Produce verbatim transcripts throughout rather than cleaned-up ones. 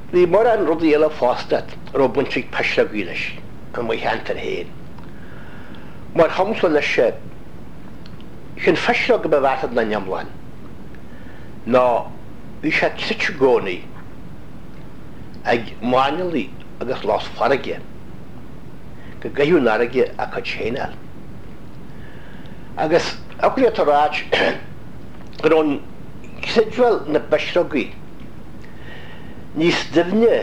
Bhí mar an rudí eile fástad ro buintrig peisle ghuileis an mwy hantar héin. Mar hamslan na se sin feisle go bewartad na neamlan. Ná bhí sé titse gcónaí ag máinelí agus lás farige go gaithú narige a chu chéinal. Agus aculia taráid gur ón sidhfuil na beisrogaí níos difne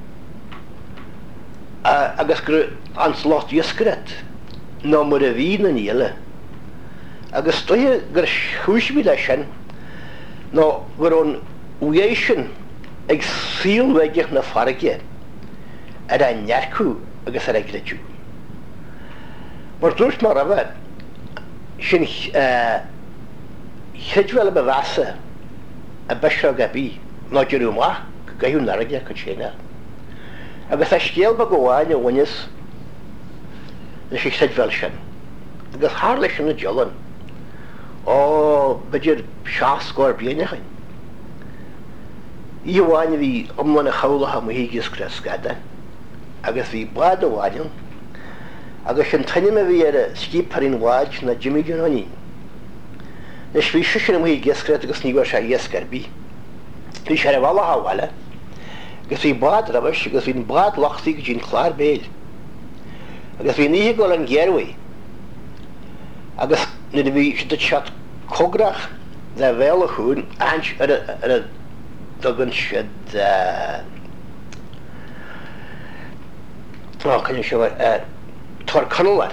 agus gur ans lát iascaret ná mar a bhí na níle. Agus stoithe gur chúisbí lei sin ná gur ón uéisin ag síolmheigeach na farige ar a nearcú agus ar a gleidú. Mar dúirt mar a bheith sin chidhfuil a bhesa a beisrog a bí ná dearú amach go gaithú narige go chéine. Agus a scéal ba go bháin a bhainnis leis i chidhfuil sin. Agus thar leis sin na deolann ó beidir seascóir blianachain. Í bháin a bhí omlan a chomhlacha mo hígus crescada agus bhí bád a bháin agus sin taine a bhí ar a scíparín bháid na Jimmy Johnny. Leis bhí sisin am hí giscret agus níhar sé iascarbí. Bhí sé a bhla háhhaile agus bhí bád rabais agus bhín bád lachtaí go dtín chlár béil. Agus bhí níthe go an ggéirhaí agus na bhí si de teat cógrach le bhéil a chuún aint ar a dogann siad chuine seo tar canollar.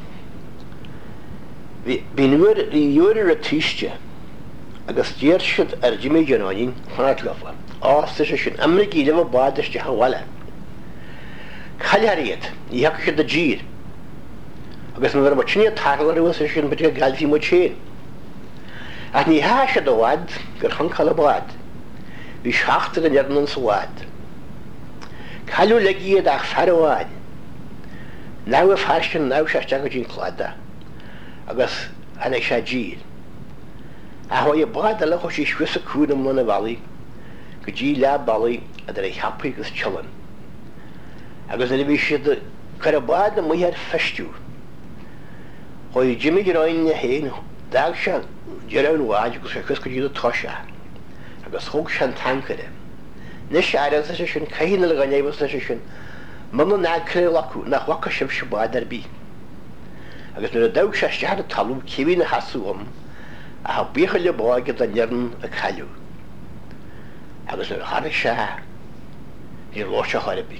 Bhí nuair í dúir a tíiste agus díir siad ar Jimmy Johnny chunáid lefa. Ásta sé sin amrigí leh bádaiste hahhaile. Chailthíad í heacha siad a dír agus na bhar mar tíine tarlar uas sin beidir gailtí mo chéin. Ach ní há sé do bhád gur chuncail a bád. Bhí seachtar an dearnan sa bhád. Cailú le iad ach fear a bhád. Ná a fearsin ná seiste go dín chláda agus ana sé dír. A há a bád a le chu sí suas a cúnam na bhalaí go dtí le ballaí a ar é cheappaí agus tilan. Agus na bhí siad chuir a bád na muíar feistú. Choi Jimmy Johnny na héin dag se dear an bháid agus sé chus go dtí a toise agus thug se an tancaire. Nis sé air sé sin caiine le ganéhas lei sin man na nácré lacu nach bhacha sibh se báid ar bí. Agus nuair a dag sé stead a talú cihí na hasúm a ha bícha le báige a nearan a chailú. Agus nuair a thar se í lá se thiribí.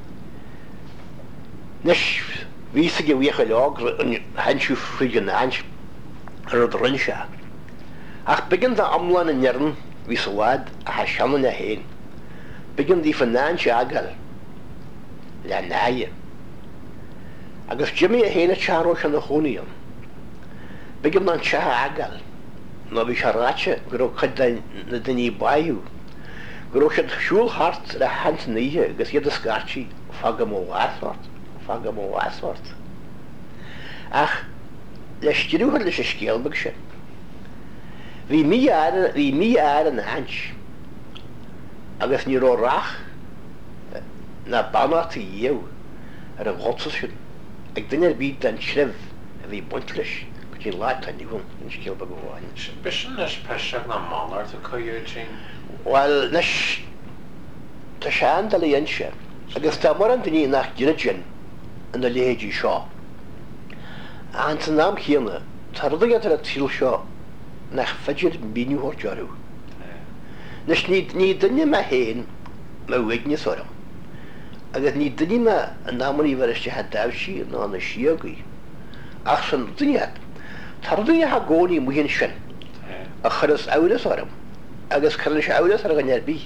Nis ví sig go bhíocha leag an hensú friúige náint ar a rin se. Ach bigin a amlan in nearan hí sa bhád a ha seanna a héin. Bigin dí fan náint se agal le náie. Agus Jimmy a héna tearó se na chónaíon. Bigin an se agal ná bhí se ráte gur chud na daní baú. Gur sé siúlthart a hand níhe agus iad a scartí fagam ó bhásort. Fagam ó bhásort. Ach leis tíúcha leis sé scéalbag sin. Bhí mí air an haint agus ní rórách na banát a dhéh ar an ghosa sin ag duine bí an sibh a bhí buint leis go dtí láit a níhann an scéalbag go bháin. Bisin leis peiseach na máart a chuir sin? Well leis tá sé andal a dhéanse agus tá mar an duine nach duine gin an na léhéidí seo. An san nám chéanna tardagat ar a tíl seo nach feidir bíniúthir dearú. Nes ní duine me héin me bhuiignes orm. Agus ní duine me an námaní bhariste ha dáhsí ná na siagaí. Ach san duine tardaine ha gcónaí muhinn sin a churas áras orm agus chuann sé áras ar a ganneirbí.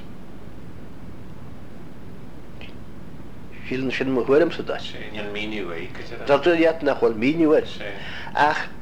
Sílan sin mo thuirm sa dá. Sin míniú é. Tardaíad nach bhfuil míniúir. Ach